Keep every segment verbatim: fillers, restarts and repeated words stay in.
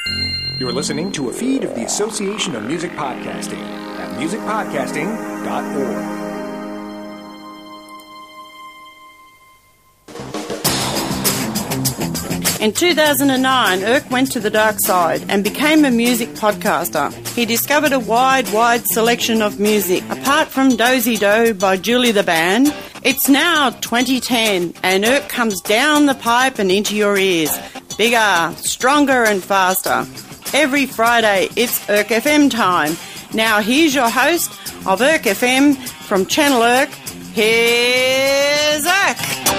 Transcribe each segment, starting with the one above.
You're listening to a feed of the Association of Music Podcasting at music podcasting dot org. In two thousand nine, Irk went to the dark side and became a music podcaster. He discovered a wide, wide selection of music. Apart from Dozy Do by Julie the Band, it's now twenty ten and Irk comes down the pipe and into your ears. Bigger, stronger and faster. Every Friday, it's Irk F M time. Now here's your host of Irk F M from Channel Irk. Here's Irk.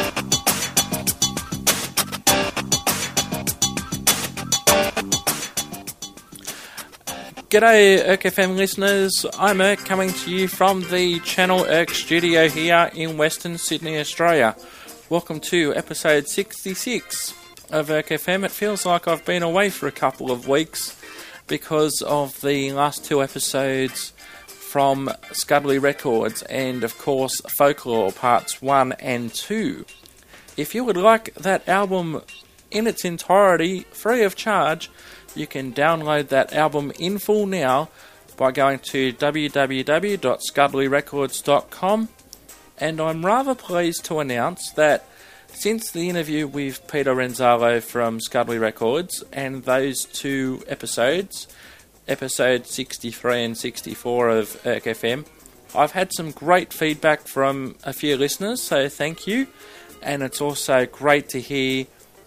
G'day Irk F M listeners, I'm Irk coming to you from the Channel Irk studio here in Western Sydney, Australia. Welcome to episode sixty-six of Irk F M. It feels like I've been away for a couple of weeks because of the last two episodes from Scudley Records and of course Folklore Parts one and two. If you would like that album in its entirety free of charge, you can download that album in full now by going to w w w dot scudley records dot com, and I'm rather pleased to announce that since the interview with Peter Renzalo from Scudley Records and those two episodes, episode sixty-three and sixty-four of Irk F M, I've had some great feedback from a few listeners, so thank you, and it's also great to hear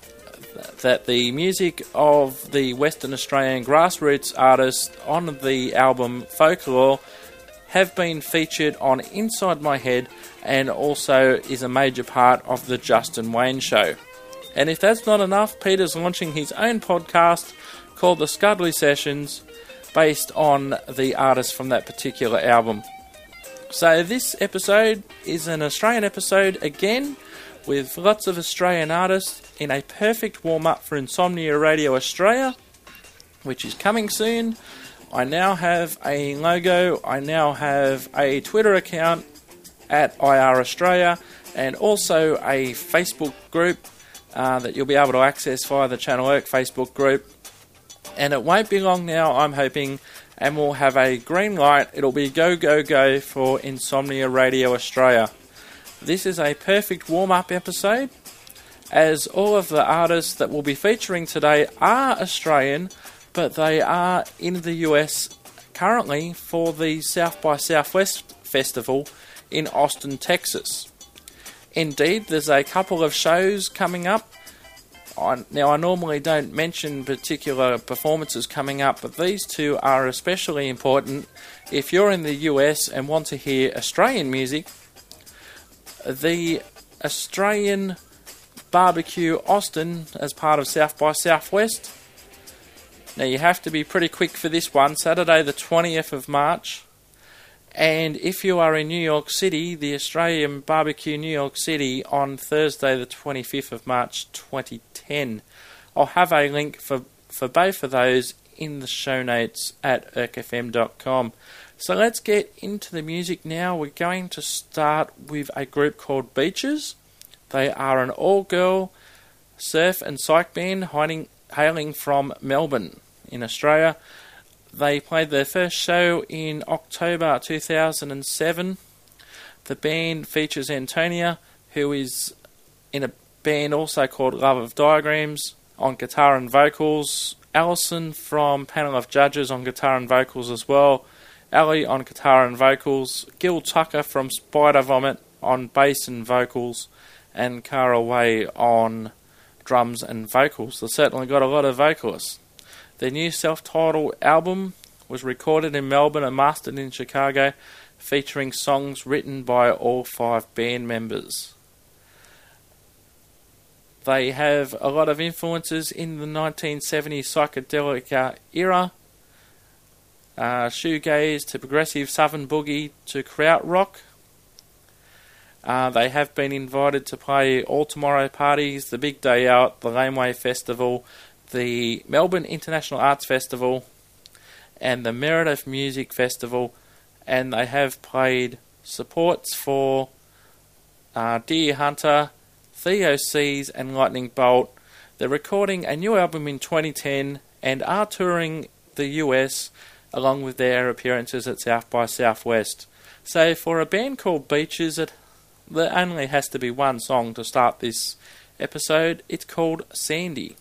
that the music of the Western Australian grassroots artists on the album Folklore have been featured on Inside My Head and also is a major part of the Justin Wayne Show. And if that's not enough, Peter's launching his own podcast called The Scudley Sessions based on the artists from that particular album. So this episode is an Australian episode again, with lots of Australian artists in a perfect warm-up for Insomnia Radio Australia, which is coming soon. I now have a logo, I now have a Twitter account at I R Australia, and also a Facebook group uh, that you'll be able to access via the Channel Irk Facebook group. And it won't be long now, I'm hoping, and we'll have a green light. It'll be go, go, go for Insomnia Radio Australia. This is a perfect warm-up episode, as all of the artists that we'll be featuring today are Australian, but they are in the U S currently for the South by Southwest Festival in Austin, Texas. Indeed, there's a couple of shows coming up. I, now, I normally don't mention particular performances coming up, but these two are especially important if you're in the U S and want to hear Australian music. The Australian Barbecue Austin as part of South by Southwest. Now you have to be pretty quick for this one, Saturday the twentieth of March. And if you are in New York City, the Australian Barbecue New York City on Thursday the twenty-fifth of March twenty ten. I'll have a link for, for both of those in the show notes at irk f m dot com. So let's get into the music now. We're going to start with a group called Beaches. They are an all-girl surf and psych band hiding, hailing from Melbourne in Australia. They played their first show in October two thousand seven. The band features Antonia, who is in a band also called Love of Diagrams, on guitar and vocals. Alison from Panel of Judges on guitar and vocals as well. Ali on guitar and vocals, Gil Tucker from Spider Vomit on bass and vocals, and Cara Way on drums and vocals. They've certainly got a lot of vocalists. Their new self-titled album was recorded in Melbourne and mastered in Chicago, featuring songs written by all five band members. They have a lot of influences in the nineteen seventies psychedelic era, Uh, shoegaze to progressive southern boogie to krautrock. Uh, they have been invited to play All Tomorrow parties, the Big Day Out, the Laneway Festival, the Melbourne International Arts Festival, and the Meredith Music Festival, and they have played supports for uh, Deer Hunter, Theo C's and Lightning Bolt. They're recording a new album in twenty ten, and are touring the U S along with their appearances at South by Southwest. So for a band called Beaches, it there only has to be one song to start this episode. It's called Sandy.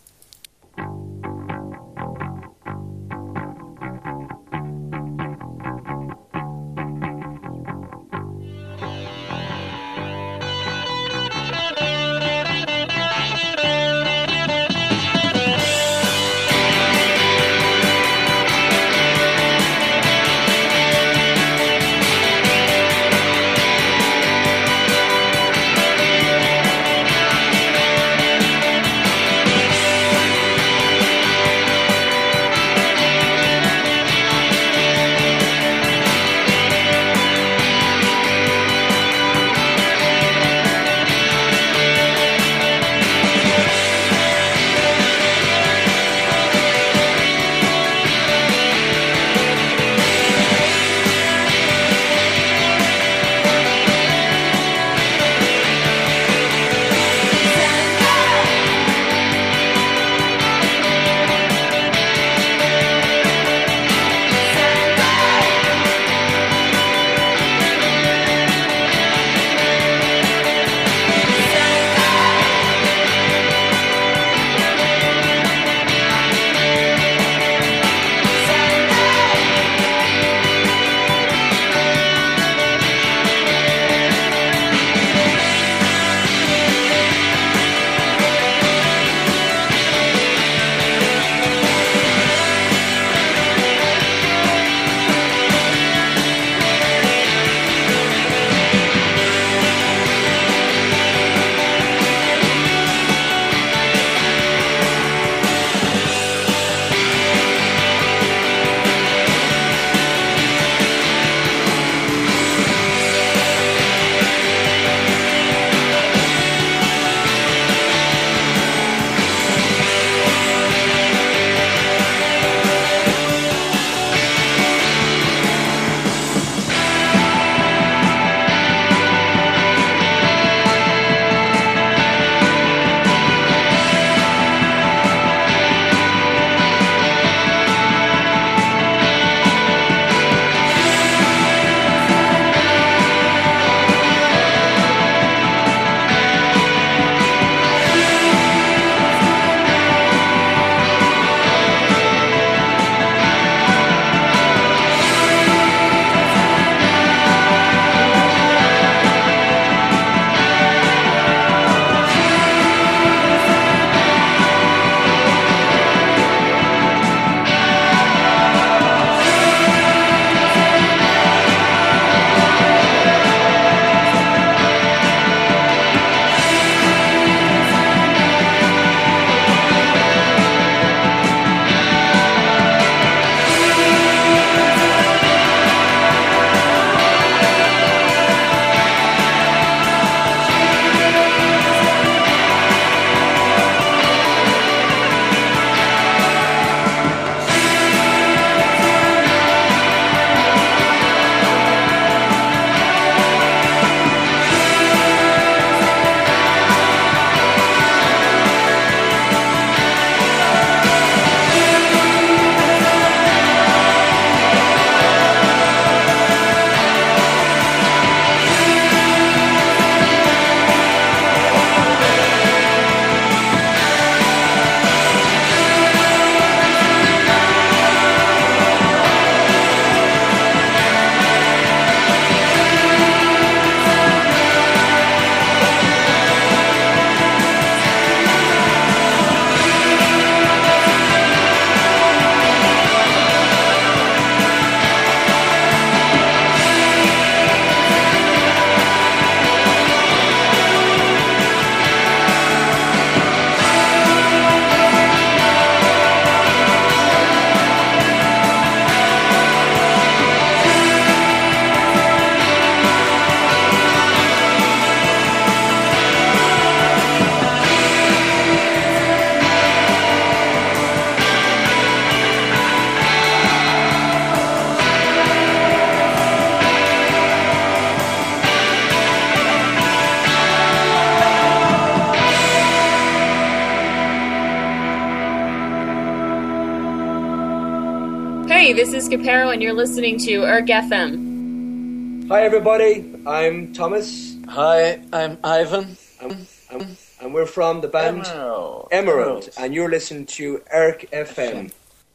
Hey, this is Capero, and you're listening to E R C F M. Hi, everybody. I'm Thomas. Hi, I'm Ivan. I'm, I'm, and we're from the band Emerald. Emerald, and you're listening to E R C F M.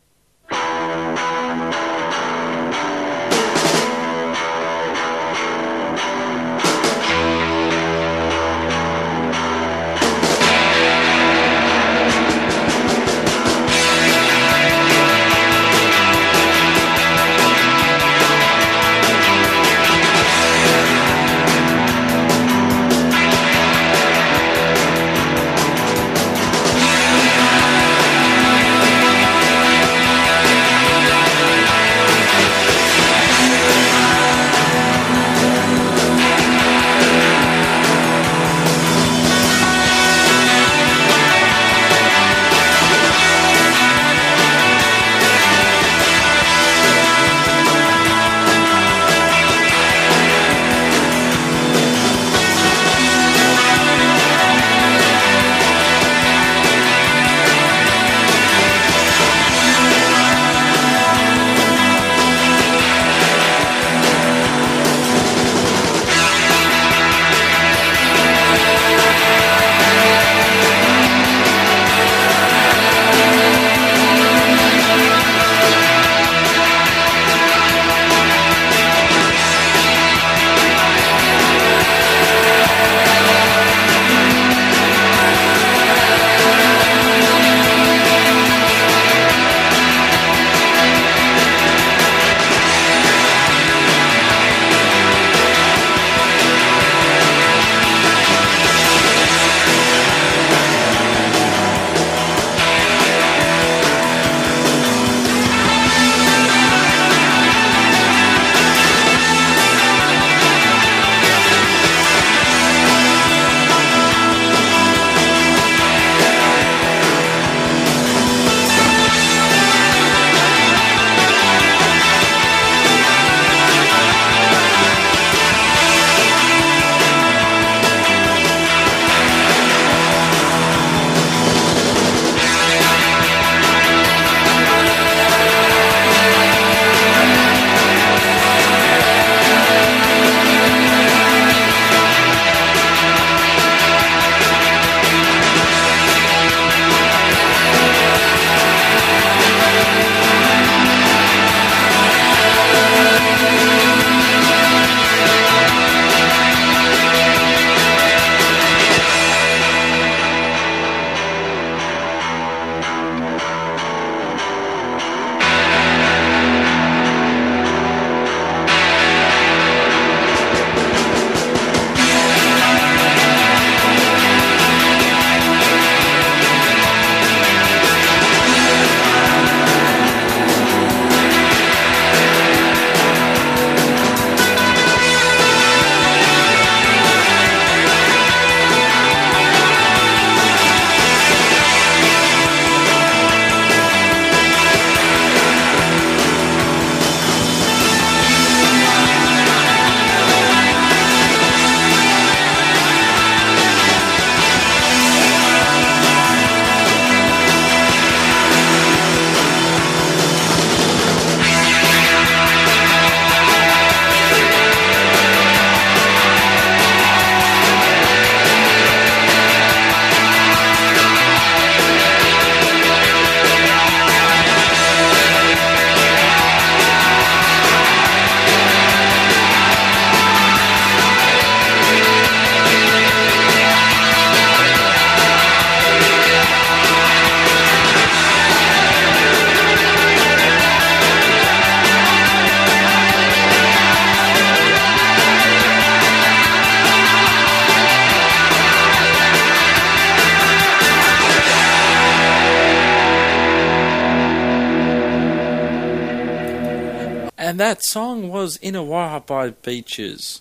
And that song was Illawarra by Beaches.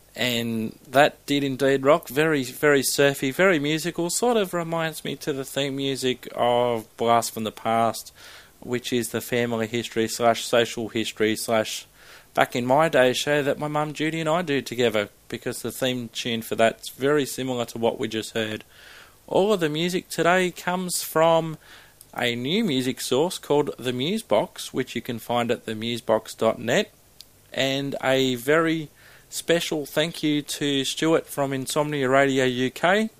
And that did indeed rock. Very, very surfy, very musical. Sort of reminds me to the theme music of Blast from the Past, which is the family history slash social history slash back in my day show that my mum Judy and I do together, because the theme tune for that's very similar to what we just heard. All of the music today comes from a new music source called The Musebox, which you can find at the musebox dot net, and a very special thank you to Stuart from Insomnia Radio U K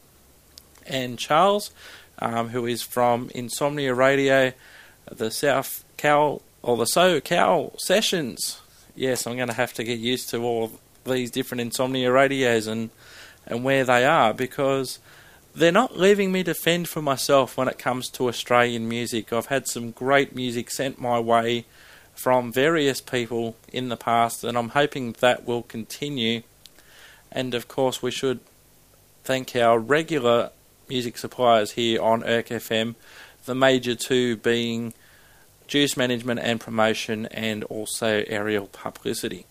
and Charles, um, who is from Insomnia Radio, the South Cal, or the SoCal Sessions. Yes, I'm going to have to get used to all these different Insomnia Radios and, and where they are, because they're not leaving me to fend for myself when it comes to Australian music. I've had some great music sent my way from various people in the past, and I'm hoping that will continue. And of course, we should thank our regular music suppliers here on E R C F M, the major two being Juice Management and Promotion, and also Aerial Publicity.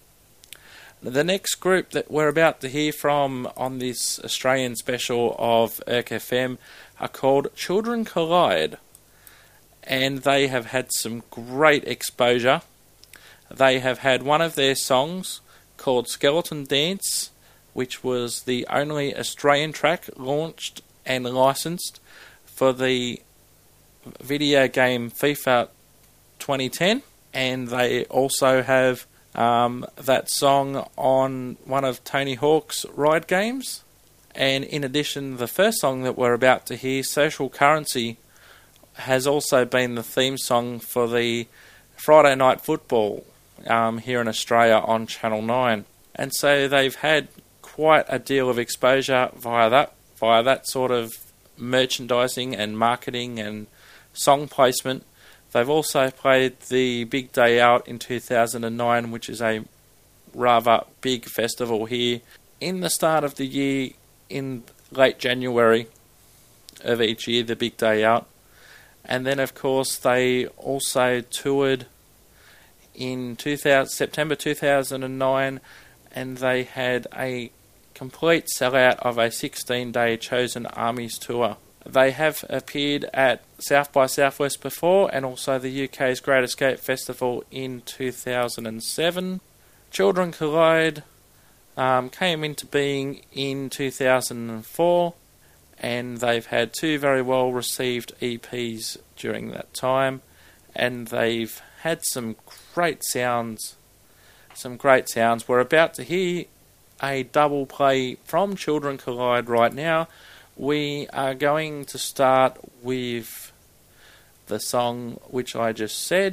The next group that we're about to hear from on this Australian special of E R C F M are called Children Collide, and they have had some great exposure. They have had one of their songs called Skeleton Dance, which was the only Australian track launched and licensed for the video game FIFA twenty ten, and they also have Um, that song on one of Tony Hawk's ride games. And in addition, the first song that we're about to hear, Social Currency, has also been the theme song for the Friday Night Football um, here in Australia on Channel nine. And so they've had quite a deal of exposure via that, via that sort of merchandising and marketing and song placement. They've also played the Big Day Out in two thousand nine, which is a rather big festival here in the start of the year, in late January of each year, the Big Day Out. And then, of course, they also toured in two thousand, September two thousand nine, and they had a complete sellout of a sixteen-day Chosen Armies tour. They have appeared at South by Southwest before, and also the U K's Great Escape Festival in two thousand seven. Children Collide um, came into being in two thousand four, and they've had two very well received E Ps during that time, and they've had some great sounds. Some great sounds. We're about to hear a double play from Children Collide right now. We are going to start with the song which I just said,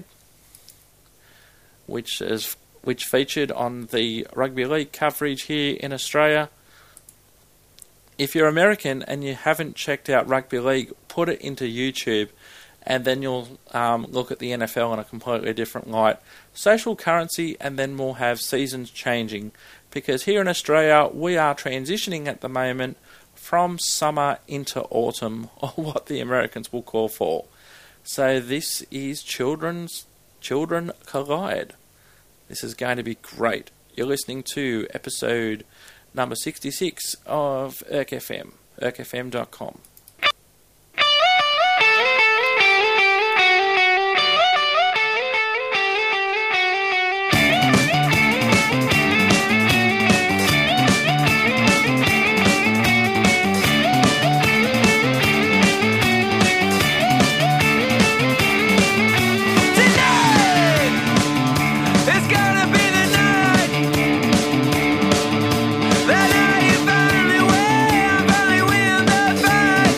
which is which featured on the rugby league coverage here in Australia. If you're American and you haven't checked out rugby league, put it into YouTube, and then you'll um, look at the N F L in a completely different light. Social Currency, and then we'll have Seasons Changing, because here in Australia we are transitioning at the moment from summer into autumn, or what the Americans will call fall. So this is Children's Children Collide. This is going to be great. You're listening to episode number sixty-six of E R C F M, E R C F M dot com. That I finally win, finally win the fight.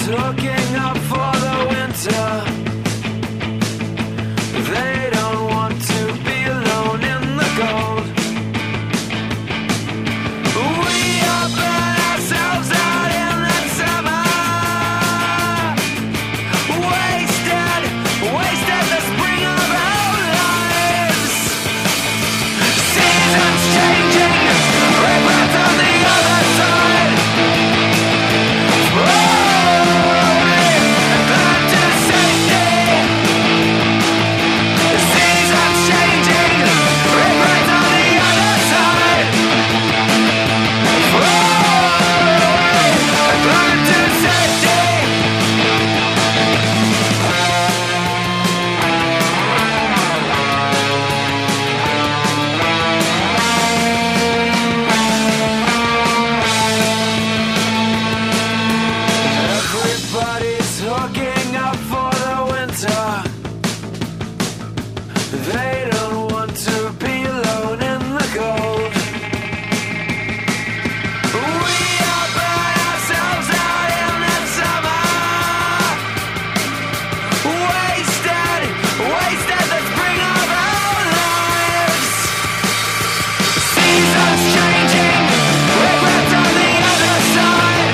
hooking up for the winter. They don't want to be alone in the cold. We all burn ourselves out in the summer. Wasted, wasted the spring of our lives. Seasons changing, regrets on the other side. Everybody's hooking up for the winter. They don't want to be alone in the cold. We all burn ourselves out in the summer. Wasted, wasted the spring of our lives. Seasons changing, regrets on the other side.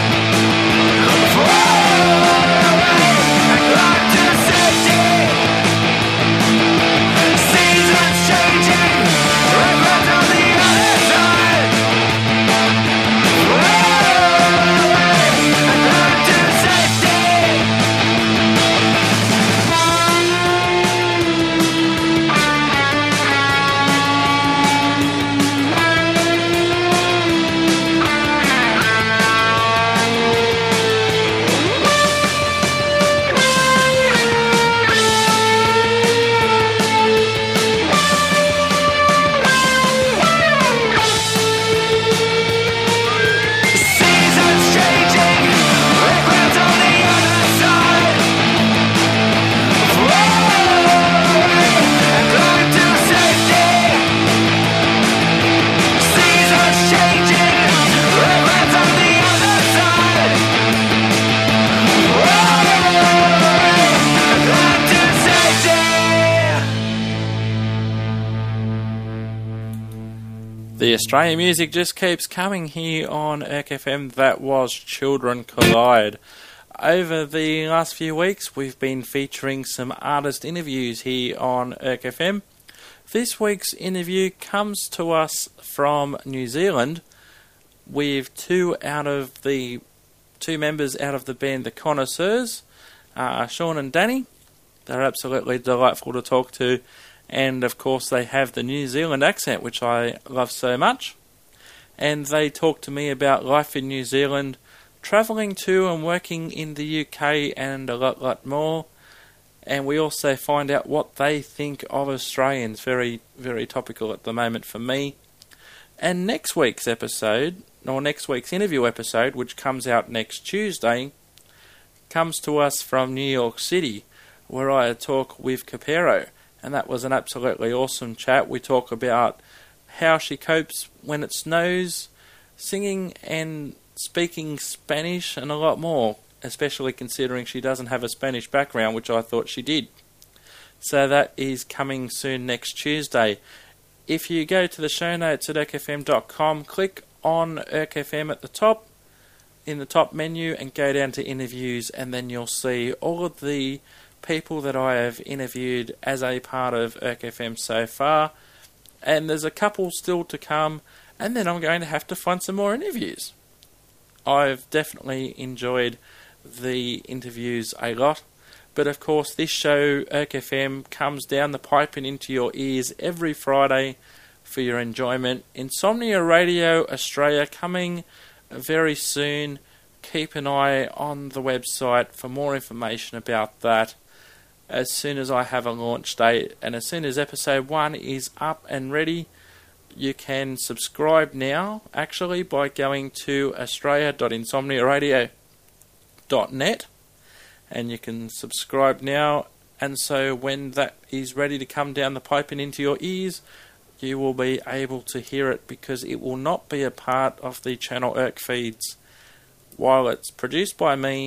The Australian music just keeps coming here on E R C F M. That was Children Collide. Over the last few weeks, we've been featuring some artist interviews here on E R C F M. This week's interview comes to us from New Zealand with two out of the two members out of the band The Connoisseurs, uh, Sean and Danny. They're absolutely delightful to talk to. And, of course, they have the New Zealand accent, which I love so much. And they talk to me about life in New Zealand, travelling to and working in the U K, and a lot, lot more. And we also find out what they think of Australians. Very, very topical at the moment for me. And next week's episode, or next week's interview episode, which comes out next Tuesday, comes to us from New York City, where I talk with Capero. And that was an absolutely awesome chat. We talk about how she copes when it snows, singing and speaking Spanish, and a lot more, especially considering she doesn't have a Spanish background, which I thought she did. So that is coming soon next Tuesday. If you go to the show notes at E R C F M dot com, click on E R C F M at the top, in the top menu, and go down to interviews, and then you'll see all of the people that I have interviewed as a part of E R C F M so far, and there's a couple still to come, and then I'm going to have to find some more interviews. I've definitely enjoyed the interviews a lot, but of course this show, E R C F M, comes down the pipe and into your ears every Friday for your enjoyment. Insomnia Radio Australia coming very soon. Keep an eye on the website for more information about that. As soon as I have a launch date, and as soon as episode one is up and ready, you can subscribe now, actually, by going to australia dot insomnia radio dot net, and you can subscribe now, and so when that is ready to come down the pipe and into your ears, you will be able to hear it, because it will not be a part of the Channel E R C feeds. While it's produced by me,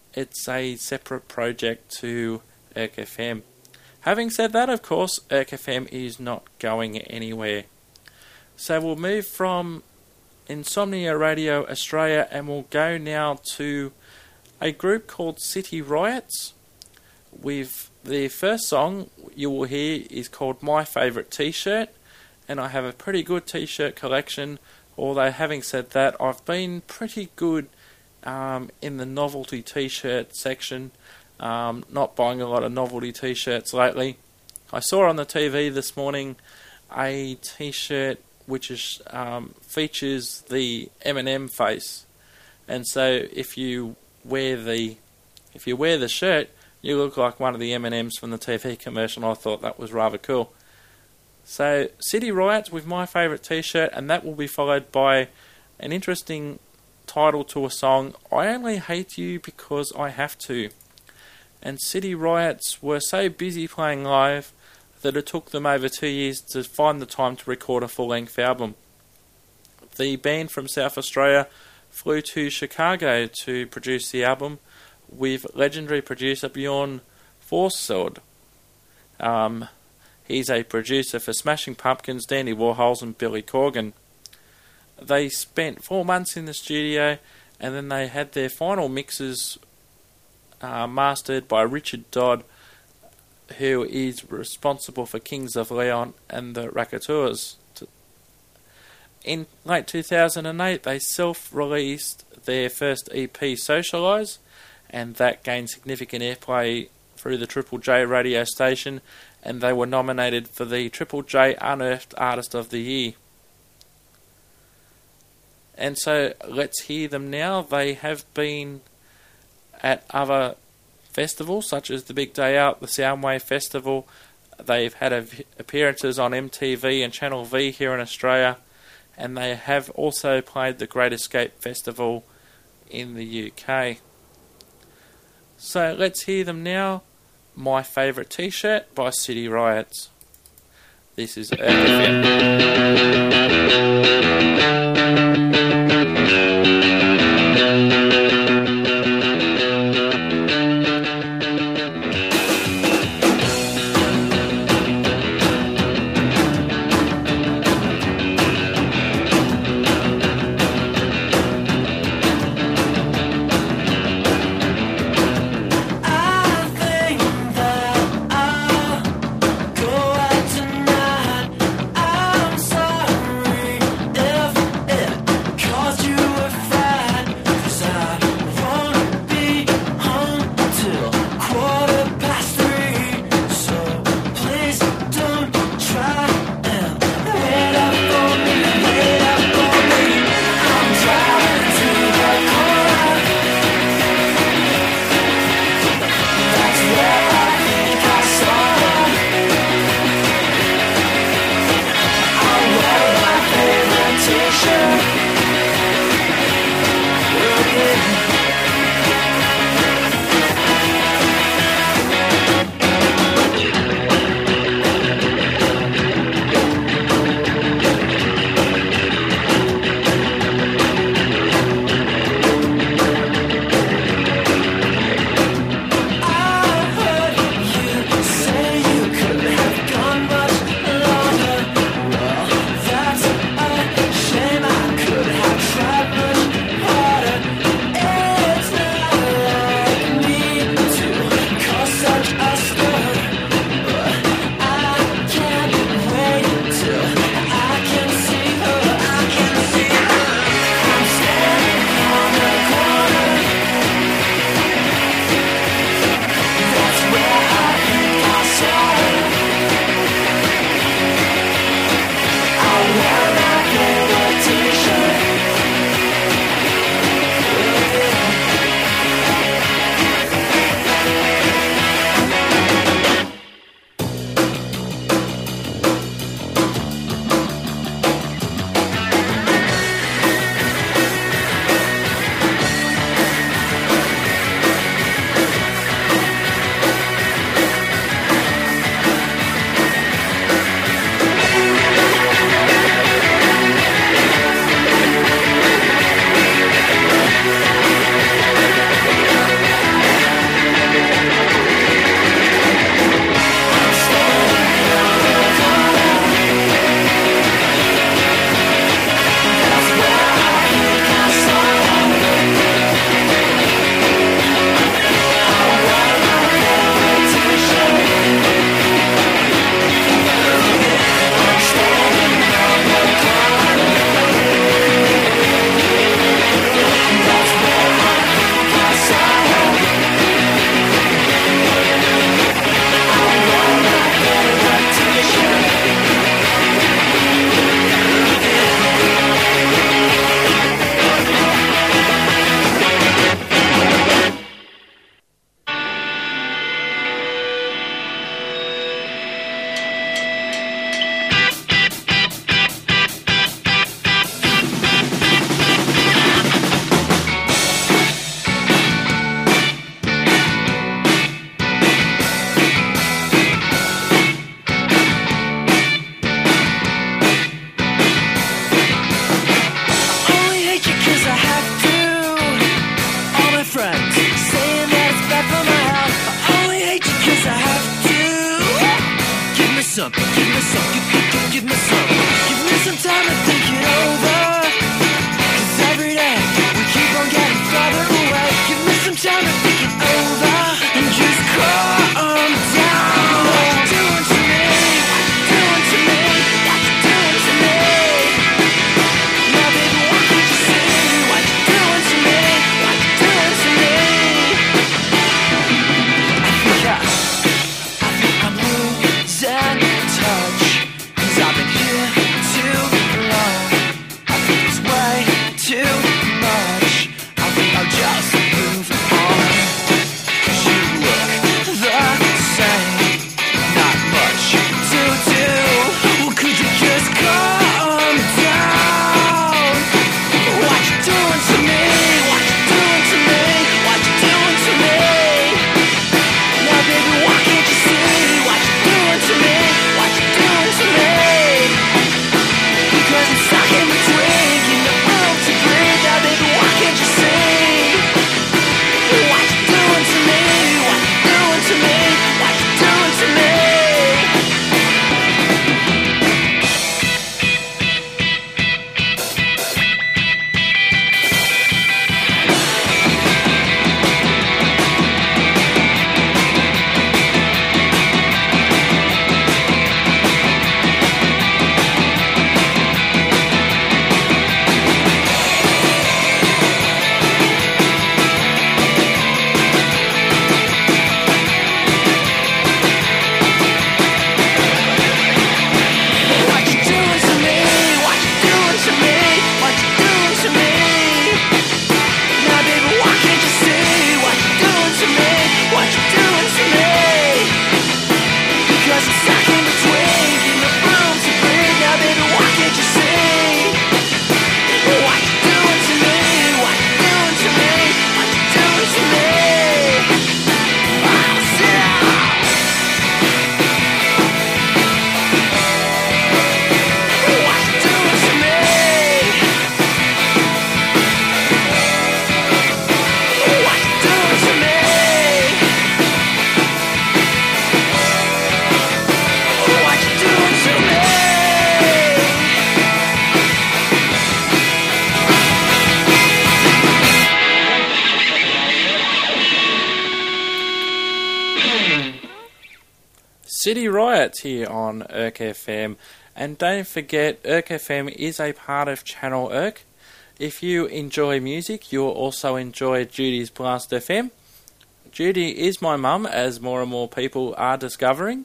it's a separate project to E R C F M. Having said that, of course, E R C F M is not going anywhere. So we'll move from Insomnia Radio Australia and we'll go now to a group called City Riots. With the first song you will hear is called My Favourite T-Shirt, and I have a pretty good T-shirt collection, although having said that, I've been pretty good um, in the novelty T-shirt section, um, not buying a lot of novelty T-shirts lately. I saw on the T V this morning a T-shirt which is um, features the Eminem face, and so if you wear the if you wear the shirt, you look like one of the M and M's from the T V commercial, and I thought that was rather cool. So, City Riots with My Favourite T-Shirt, and that will be followed by an interesting title to a song, I Only Hate You Because I Have To. And City Riots were so busy playing live that it took them over two years to find the time to record a full-length album. The band from South Australia flew to Chicago to produce the album with legendary producer Bjorn Forseld. Um, he's a producer for Smashing Pumpkins, Dandy Warhols and Billy Corgan. They spent four months in the studio and then they had their final mixes uh, mastered by Richard Dodd, who is responsible for Kings of Leon and the Raconteurs. In late two thousand eight, they self-released their first E P, Socialise, and that gained significant airplay through the Triple J radio station, and they were nominated for the Triple J Unearthed Artist of the Year. And so let's hear them now. They have been at other festivals such as the Big Day Out, the Soundwave Festival. They've had appearances on M T V and Channel V here in Australia, and they have also played the Great Escape Festival in the U K. So let's hear them now. My Favourite T-Shirt by City Riots. This is E R C F Go out tonight. I'm sorry if some, give me some, give, give, give, give me some. Give me some time to think it over. Cause every day we keep on getting farther away. Give me some time to think it over and just calm down. What you doing to me? What you doing to me? What you doing to me? Now baby, why can't you see what you doing to me? What you doing to me? I think I, I think I'm losing touch. Cause I've been here too long. I think it's way too much. I think I'll just move on. Cause you look the same. Not much to do. Well, could you just calm down? What you doing to me? What you doing to me? What you doing to me? Now baby, why can't you see what you doing to me? What you doing to me? Because I'm stuck in between, in the room to breathe. Now baby, why can't you see what you doing to me? What you doing to me? What you doing to me? What you doing to me? What you doing to me? What you doing to me? Now baby, why can't you see what you doing to me? What you doing to me? Because I'm stuck in between, in the room to breathe. Now baby, why can't you see what you doing to me? What you doing to me? What you doing to me? Oh, sit down. What you doing to me? What you doing to me? What you doing to me? City Riots here on E R C F M, and don't forget E R C F M is a part of Channel E R C. If you enjoy music, you'll also enjoy Judy's Blast F M. Judy is my mum, as more and more people are discovering,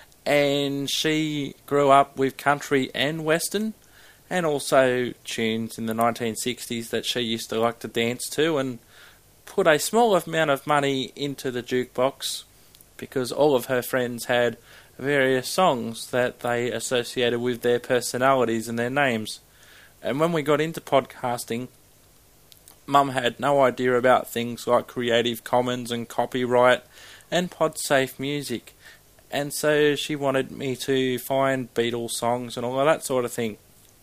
and she grew up with country and western, and also tunes in the nineteen sixties that she used to like to dance to, and put a small amount of money into the jukebox because all of her friends had various songs that they associated with their personalities and their names. And when we got into podcasting, Mum had no idea about things like Creative Commons and copyright and PodSafe music. And so she wanted me to find Beatles songs and all of that sort of thing.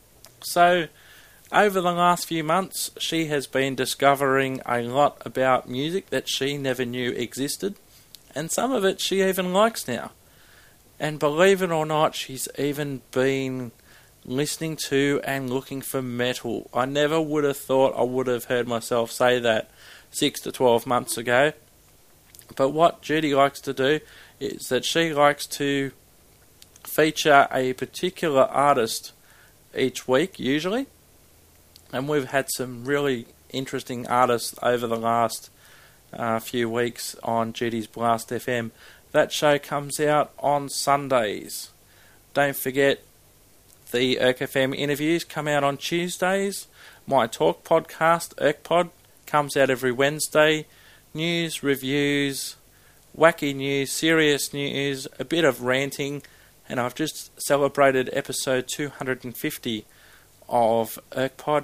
So over the last few months, she has been discovering a lot about music that she never knew existed. And some of it she even likes now. And believe it or not, she's even been listening to and looking for metal. I never would have thought I would have heard myself say that six to twelve months ago. But what Judy likes to do is that she likes to feature a particular artist each week, usually. And we've had some really interesting artists over the last uh, few weeks on Judy's Blast F M. That show comes out on Sundays. Don't forget, the E R C F M interviews come out on Tuesdays. My Talk podcast, E R C Pod, comes out every Wednesday. News, reviews, wacky news, serious news, a bit of ranting, and I've just celebrated episode two hundred fifty of E R C Pod.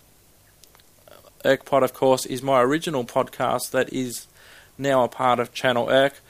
E R C Pod, of course, is my original podcast that is now a part of Channel E R C.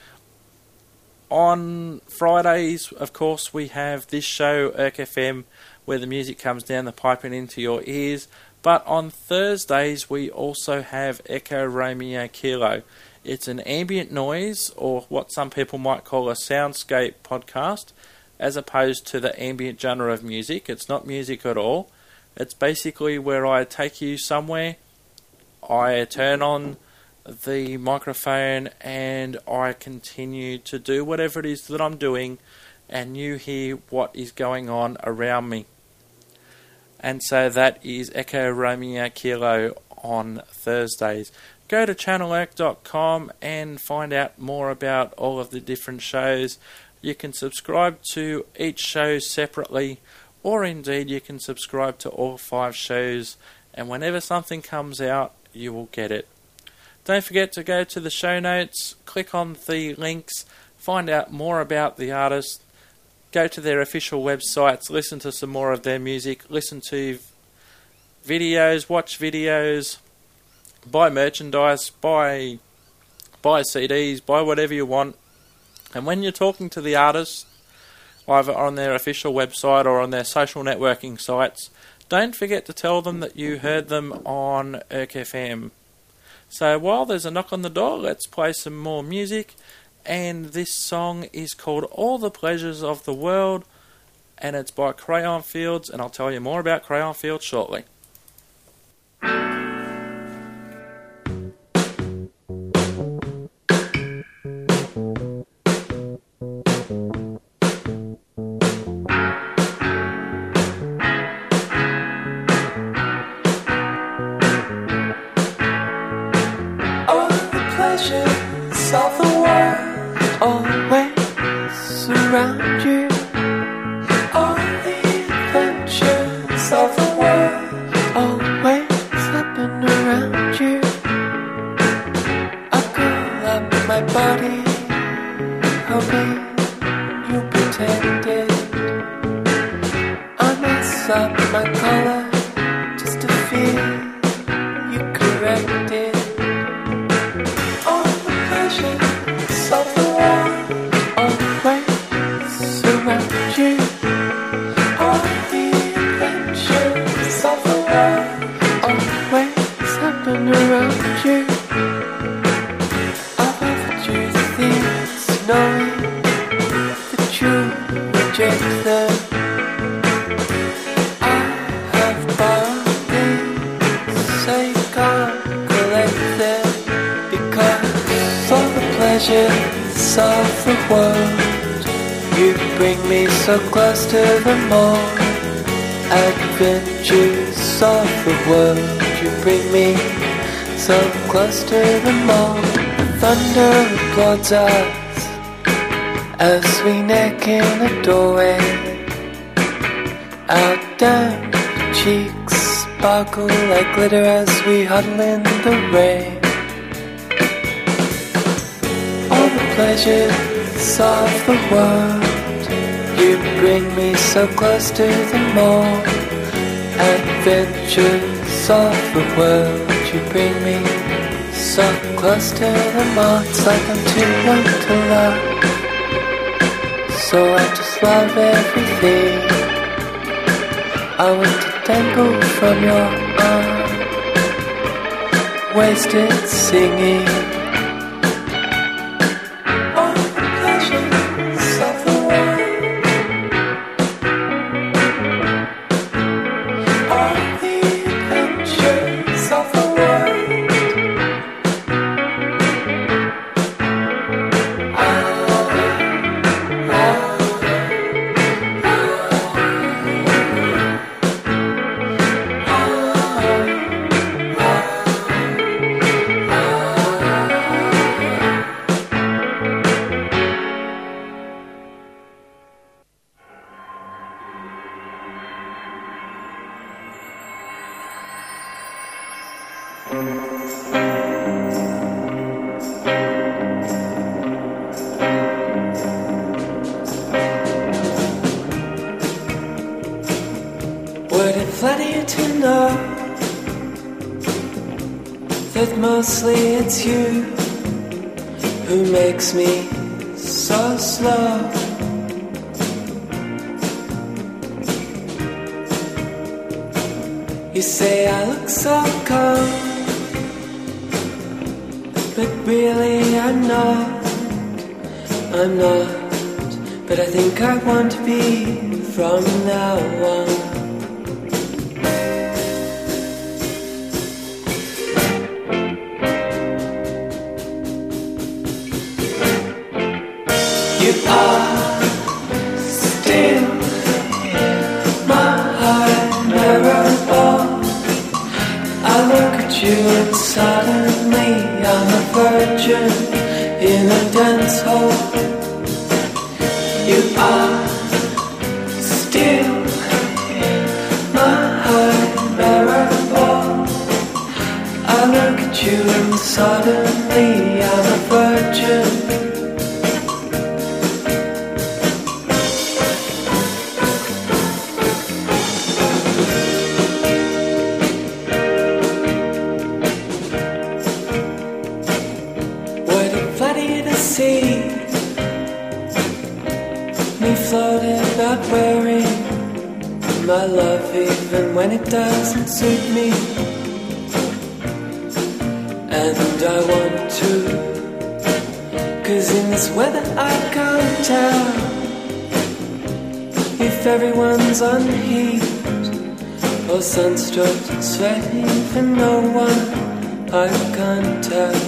On Fridays, of course, we have this show, E R C F M, where the music comes down the pipe and into your ears. But on Thursdays, we also have Echo Romeo Kilo. It's an ambient noise, or what some people might call a soundscape podcast, as opposed to the ambient genre of music. It's not music at all. It's basically where I take you somewhere, I turn on the microphone and I continue to do whatever it is that I'm doing, and you hear what is going on around me. And so that is Echo Romeo Kilo on Thursdays. Go to channel erk dot com and find out more about all of the different shows. You can subscribe to each show separately, or indeed you can subscribe to all five shows, and whenever something comes out, you will get it. Don't forget to go to the show notes, click on the links, find out more about the artist, go to their official websites, listen to some more of their music, listen to videos, watch videos, buy merchandise, buy buy C Ds, buy whatever you want. And when you're talking to the artist, either on their official website or on their social networking sites, don't forget to tell them that you heard them on Erk F M. So while there's a knock on the door, let's play some more music. And this song is called All the Pleasures of the World, and it's by Crayon Fields, and I'll tell you more about Crayon Fields shortly. So close to them all, adventures of the world. You bring me so close to them all. The thunder applauds us as we neck in a doorway. Our damp cheeks sparkle like glitter as we huddle in the rain. All the pleasures of the world, you bring me so close to them all. Adventures of the world, you bring me so close to them all. It's like I'm too young to love, so I just love everything. I want to dangle from your arm, wasted singing. Mostly it's you who makes me so slow. You say I look so calm, but really I'm not. I'm not but I think I want to be from now on. You are still my heart mirror ball. I look at you and suddenly I'm a virgin in a dance hall. You are still my heart mirror ball. I look at you and suddenly I'm a virgin. Floating out wearing my love even when it doesn't suit me. And I want to, 'cause in this weather I can't tell if everyone's on heat or sunstroke and sweating for no one. I can't tell.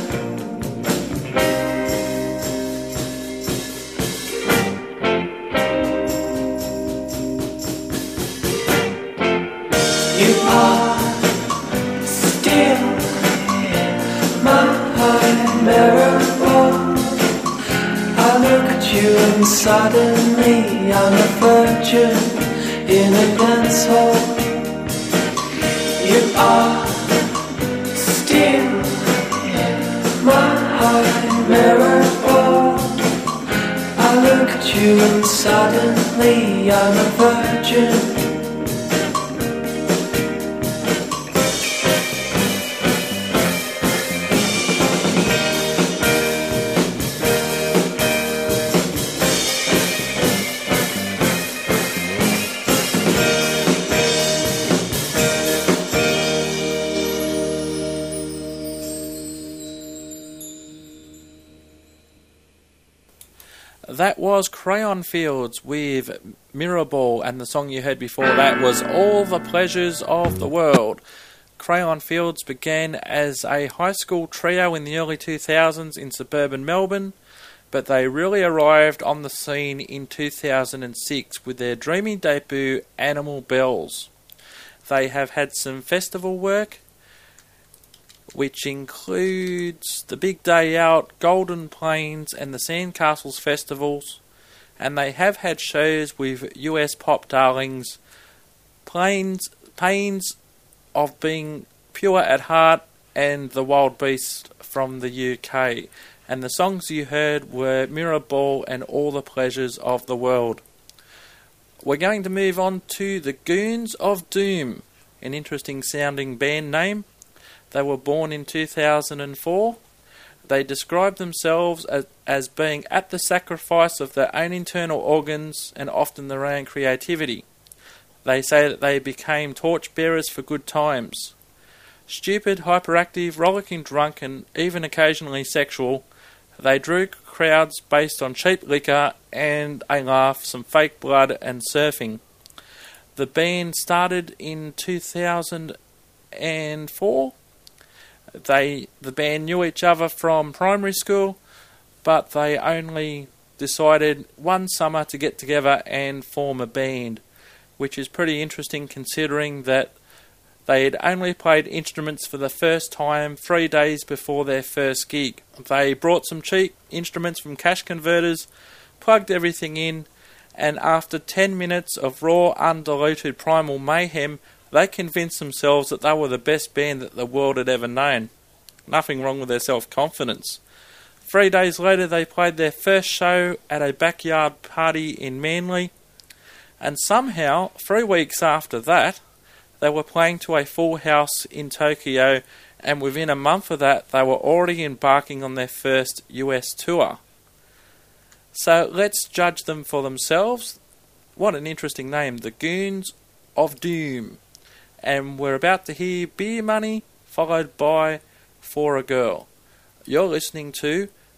You are still my heart mirror ball. I look at you and suddenly I'm a virgin in a dance hall. You are still my heart mirror ball. I look at you and suddenly I'm a virgin. That was Crayon Fields with Mirror Ball, and the song you heard before that was All the Pleasures of the World. Crayon Fields began as a high school trio in the early two thousands in suburban Melbourne, but they really arrived on the scene in two thousand six with their dreamy debut Animal Bells. They have had some festival work, which includes the Big Day Out, Golden Plains and the Sandcastles festivals, and they have had shows with U S pop darlings Plains, Pains of Being Pure at Heart and The Wild Beast from the U K, and the songs you heard were Mirror Ball and All the Pleasures of the World. We're going to move on to the Goons of Doom, an interesting sounding band name. They were born in two thousand four. They describe themselves as, as being at the sacrifice of their own internal organs and often their own creativity. They say that they became torchbearers for good times. Stupid, hyperactive, rollicking drunk and even occasionally sexual, they drew crowds based on cheap liquor and a laugh, some fake blood and surfing. The band started in two thousand four. They, the band knew each other from primary school, but they only decided one summer to get together and form a band, which is pretty interesting considering that they had only played instruments for the first time three days before their first gig. They brought some cheap instruments from cash converters, plugged everything in, and after ten minutes of raw, undiluted primal mayhem, they convinced themselves that they were the best band that the world had ever known. Nothing wrong with their self-confidence. Three days later they played their first show at a backyard party in Manly, and somehow, three weeks after that, they were playing to a full house in Tokyo, and within a month of that they were already embarking on their first U S tour. So let's judge them for themselves. What an interesting name, the Goons of Doom. And we're about to hear Beer Money, followed by For a Girl. You're listening to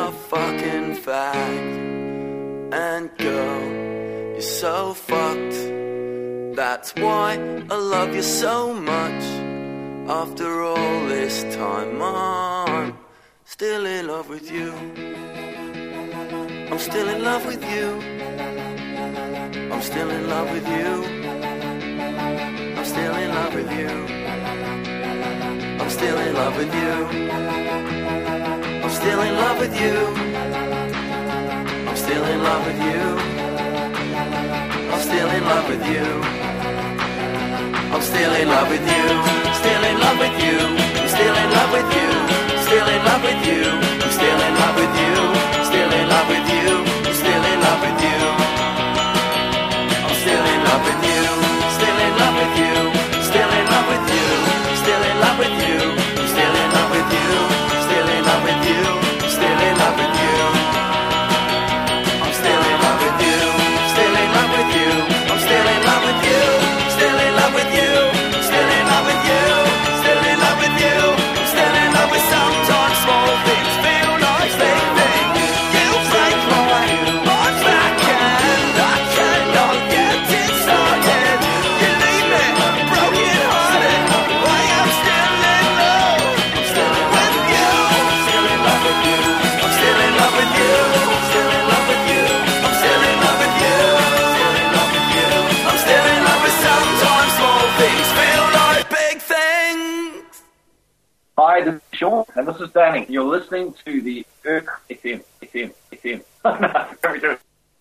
a fucking fag. And girl, you're so fucked. That's why I love you so much. After all this time, I'm still in love with you. I'm still in love with you. I'm still in love with you. I'm still in love with you. I'm still in love with you. I'm still in love with you. I'm still in love with you. I'm still in love with you. I'm still in love with you. Still in love with you. I'm still in love with you. Still in love with you. I'm still in love with you. Still in love with you. I'm still in love with you. I'm still in love with you. Still in love with you. Still in love with you. Still in love with you. I'm still in love with you. Still in love with you. Still in love with you. I'm still in love with you. Still in love with you. I'm still in love with you. Still in love with you. Still in love with you. Still in love with you. Still in love with sometimes small things feel like big things. You break my heart back and I cannot get it started. You leave me broken hearted. I am still in love. I'm still in love with you. Still in love with you. I'm still in love with you. Still in love with you. I'm still in love with you. Still in love with you. I'm still in love with sometimes small things feel like big things. Hi, this is Sean, and this is Danny. You're listening to the Irk F M, F M, F M. The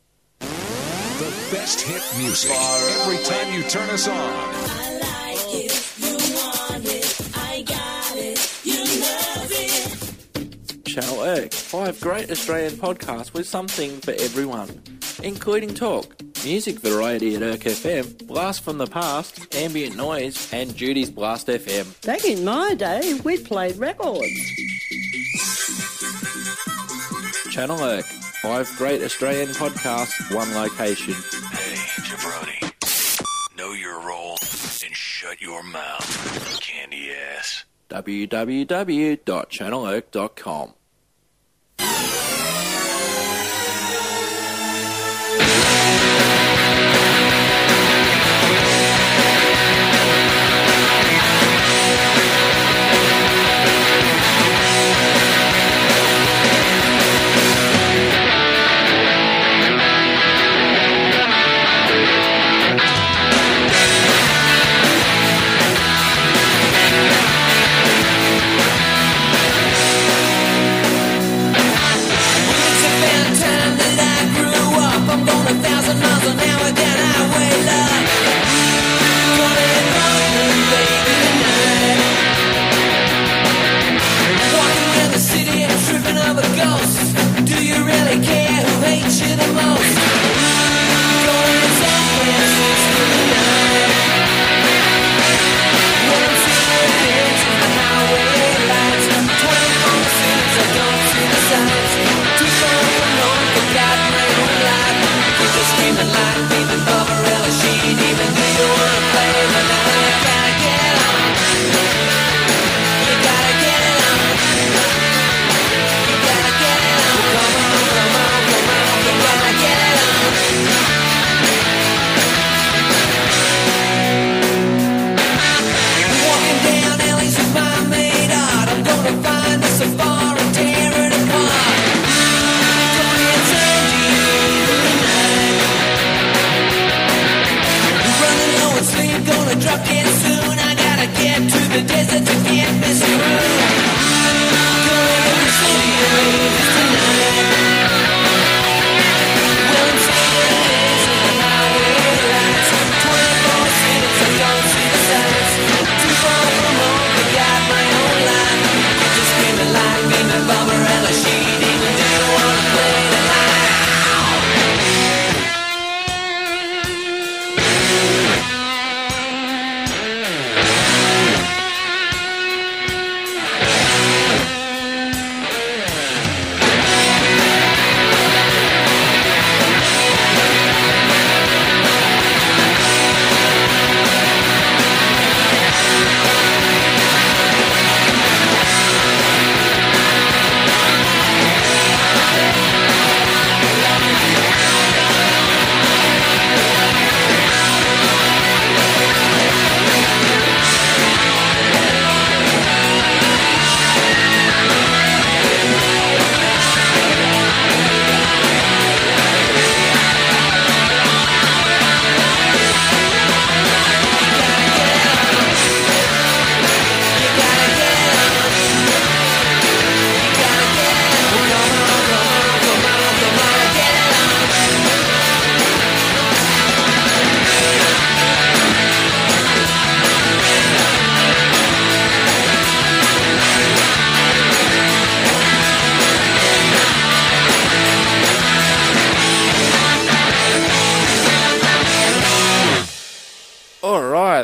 best hit music every time you turn us on. Channel Irk, five great Australian podcasts with something for everyone, including talk, music variety at Irk F M, blast from the past, ambient noise, and Judy's Blast F M. Back in my day, we played records. Channel Irk, five great Australian podcasts, one location. Hey, jabroni. Know your role and shut your mouth, candy ass. w w w dot channel irk dot com.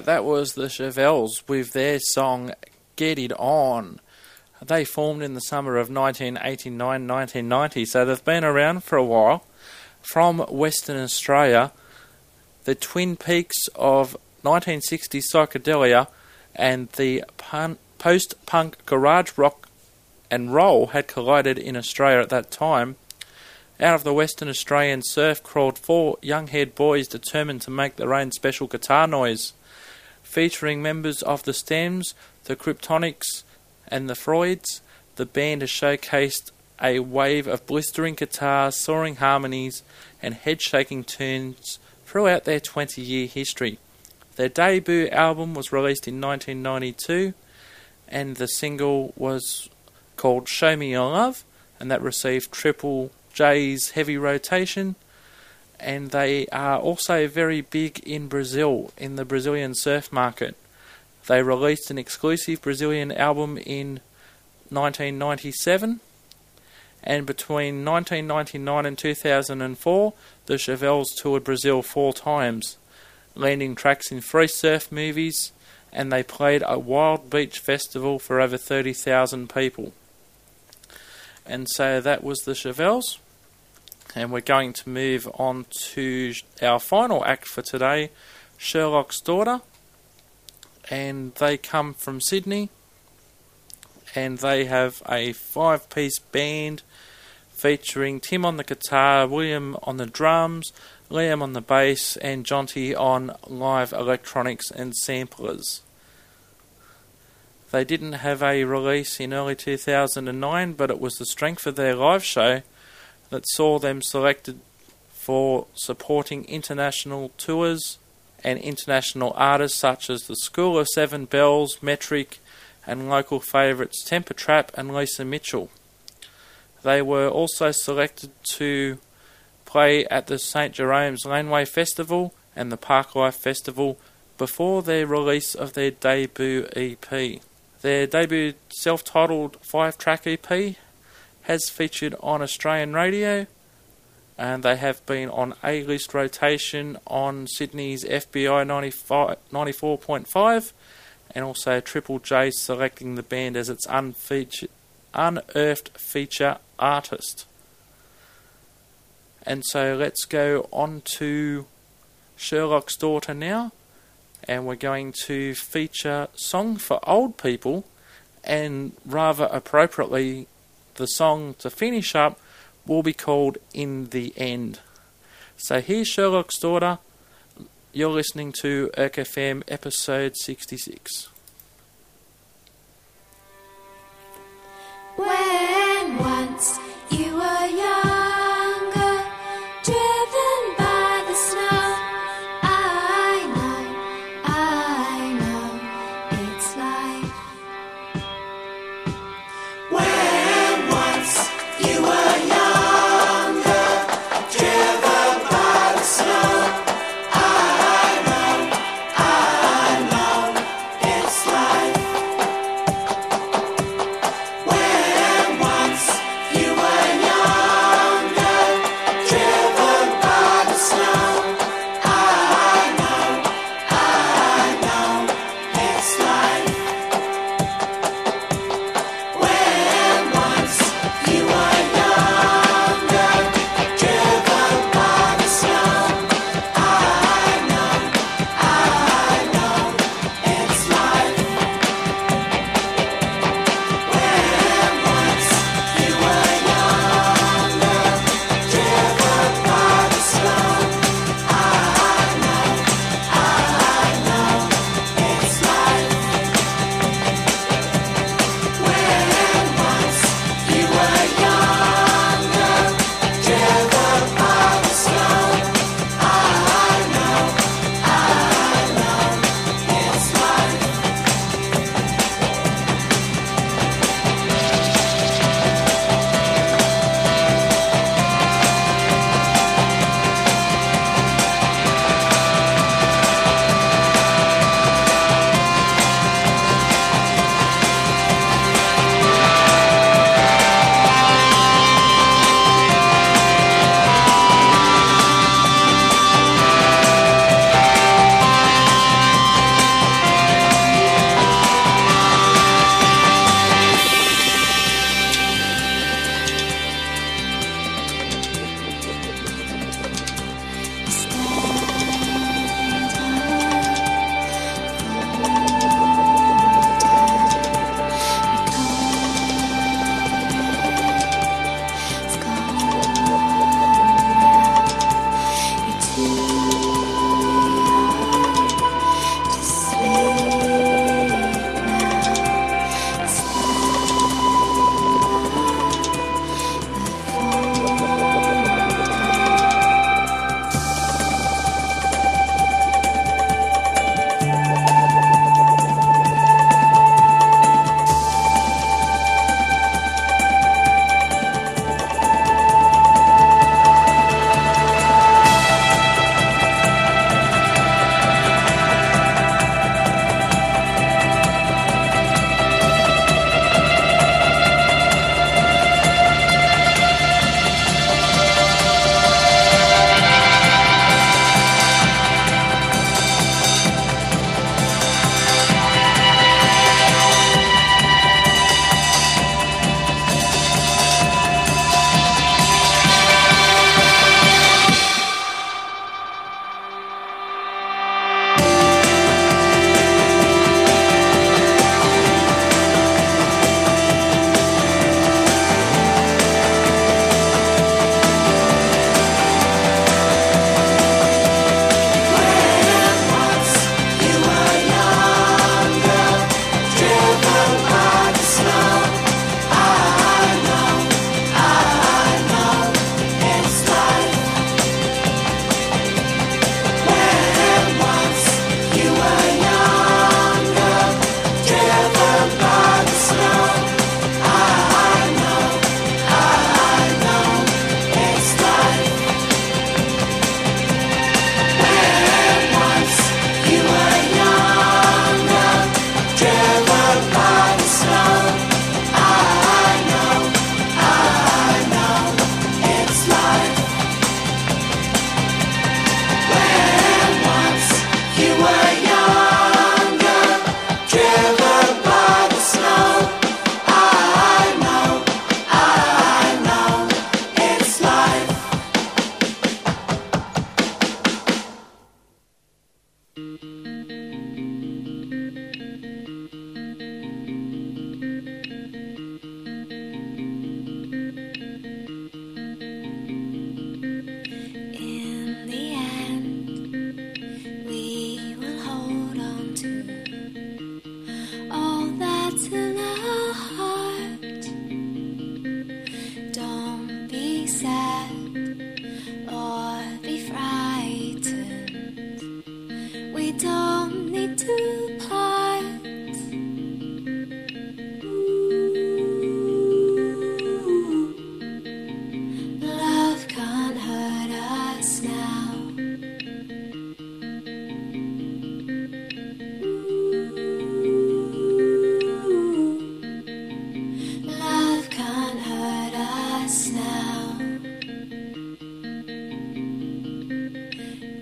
that was the Chevelles with their song Get It On. They formed in the summer of nineteen eighty-nine nineteen ninety, so they've been around for a while. From Western Australia, the twin peaks of nineteen sixties psychedelia and the pun- post-punk garage rock and roll had collided in Australia at that time. Out of the Western Australian surf crawled four young-haired boys determined to make their own special guitar noise. Featuring members of the Stems, the Kryptonics and the Freuds, the band has showcased a wave of blistering guitars, soaring harmonies and head-shaking tunes throughout their twenty-year history. Their debut album was released in nineteen ninety-two, and the single was called Show Me Your Love, and that received Triple J's heavy rotation. And they are also very big in Brazil, in the Brazilian surf market. They released an exclusive Brazilian album in nineteen ninety-seven, and between nineteen ninety-nine and two thousand four, the Chevelles toured Brazil four times, landing tracks in three surf movies, and they played a wild beach festival for over thirty thousand people. And so that was the Chevelles. And we're going to move on to our final act for today, Sherlock's Daughter. And they come from Sydney. And they have a five-piece band featuring Tim on the guitar, William on the drums, Liam on the bass, and Jonty on live electronics and samplers. They didn't have a release in early two thousand nine, but it was the strength of their live show that saw them selected for supporting international tours and international artists such as the School of Seven Bells, Metric, and local favourites Temper Trap and Lisa Mitchell. They were also selected to play at the Saint Jerome's Laneway Festival and the Parklife Festival before their release of their debut E P. Their debut self-titled five-track E P has featured on Australian radio, and they have been on A-list rotation on Sydney's F B I ninety-four point five, and also Triple J selecting the band as its unfeatured, unearthed feature artist. And so let's go on to Sherlock's Daughter now, and we're going to feature Song for Old People, and rather appropriately, the song to finish up will be called In the End. So here's Sherlock's Daughter. You're listening to E R C F M episode sixty-six. When once you were younger, driven by the snow, I know, I know, it's life. When once you were younger, driven by the snow, I know, I know, it's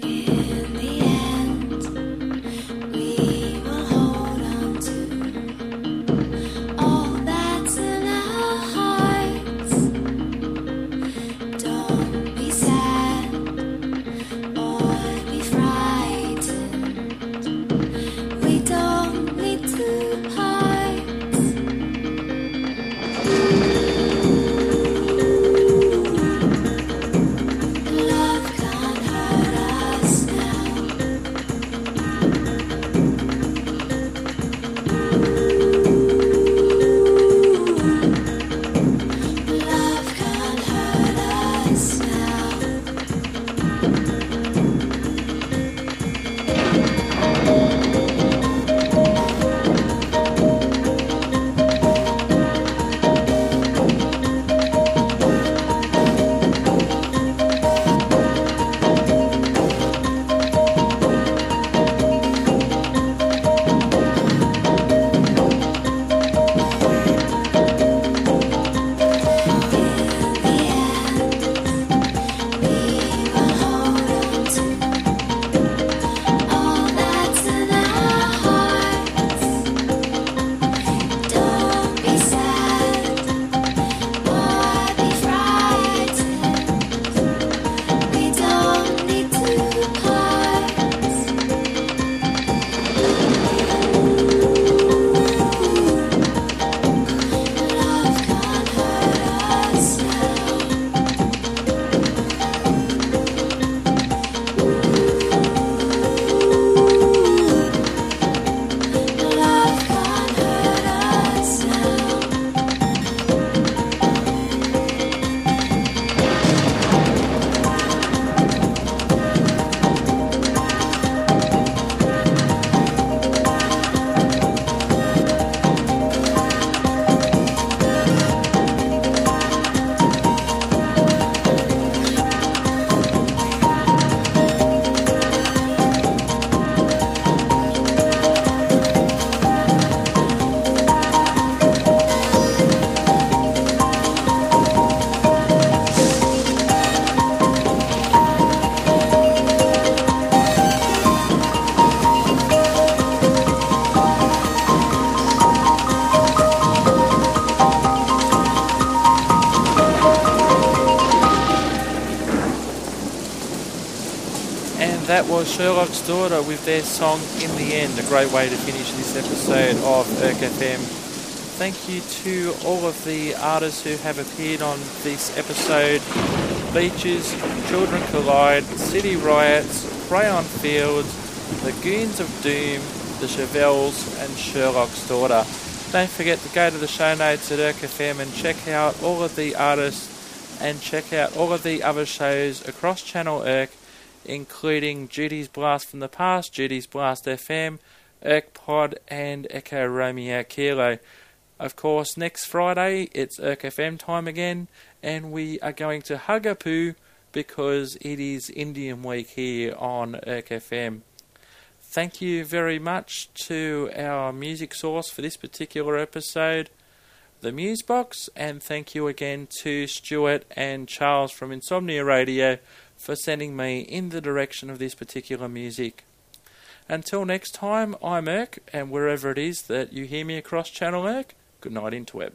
That was Sherlock's Daughter with their song In the End, a great way to finish this episode of Erk F M. Thank you to all of the artists who have appeared on this episode: Beaches, Children Collide, City Riots, Crayon Fields, The Goons of Doom, The Chevelles and Sherlock's Daughter. Don't forget to go to the show notes at Erk F M and check out all of the artists and check out all of the other shows across Channel Erk, including Judy's Blast from the Past, Judy's Blast F M, Erk Pod and Echo Romeo Kilo. Of course, next Friday it's Erk F M time again, and we are going to Hugapoo because it is Indian Week here on Erk F M. Thank you very much to our music source for this particular episode, the Musebox, and thank you again to Stuart and Charles from Insomnia Radio for sending me in the direction of this particular music. Until next time, I'm Erk, and wherever it is that you hear me across Channel Erk, good night, interweb.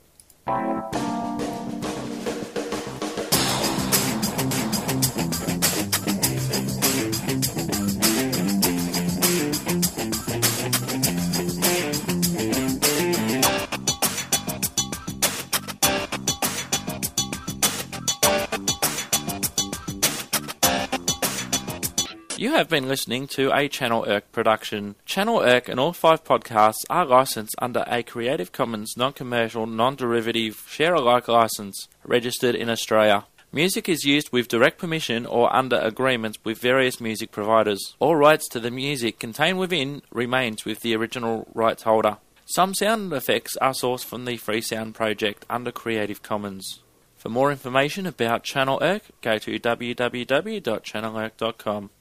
You have been listening to a Channel Erk production. Channel Erk and all five podcasts are licensed under a Creative Commons non-commercial, non-derivative, share-alike license, registered in Australia. Music is used with direct permission or under agreements with various music providers. All rights to the music contained within remains with the original rights holder. Some sound effects are sourced from the Free Sound Project under Creative Commons. For more information about Channel Erk, go to w w w dot channel erk dot com.